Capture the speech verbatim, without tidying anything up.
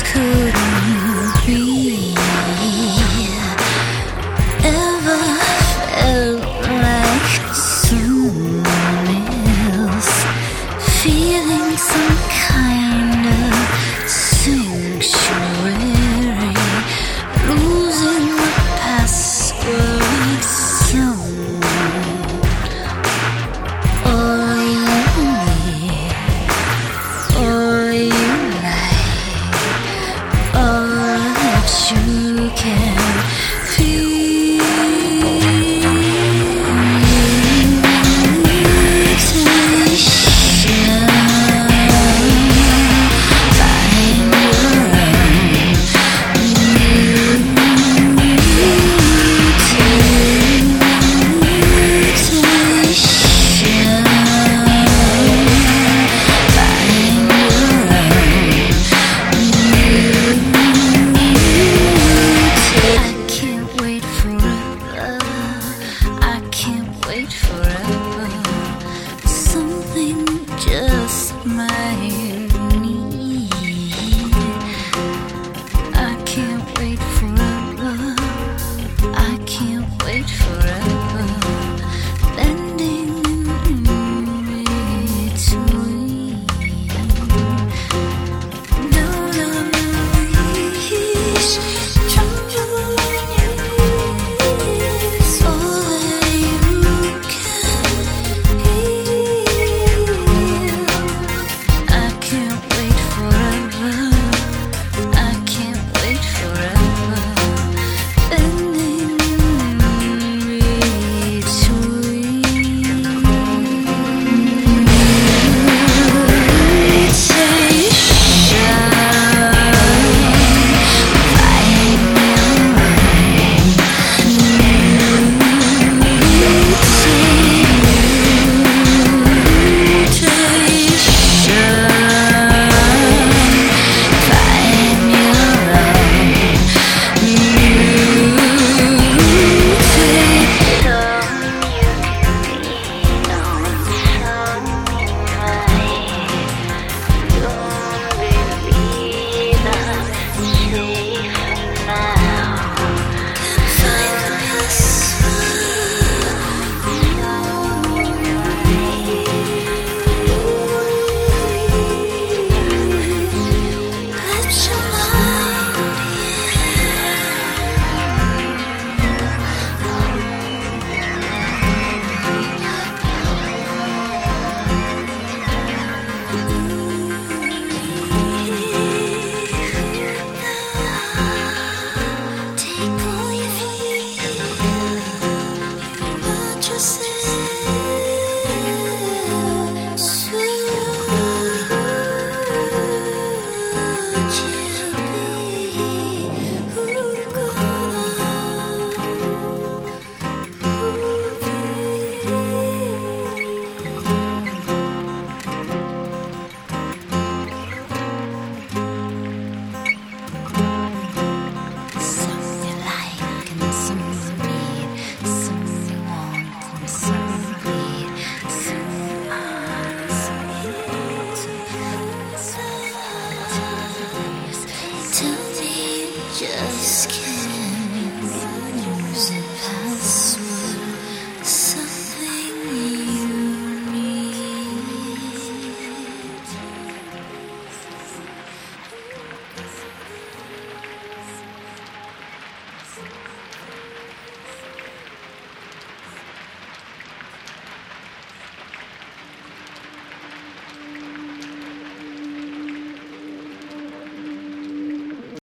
Couldn't you be ever felt like someone else, feeling some kind of sanctuary, losing the past, growing someone, all you need, all you like, all that you can feel. Wait forever, something just might need. I can't wait forever, I can't wait forever, bending in between. Don't unleash trouble so that you just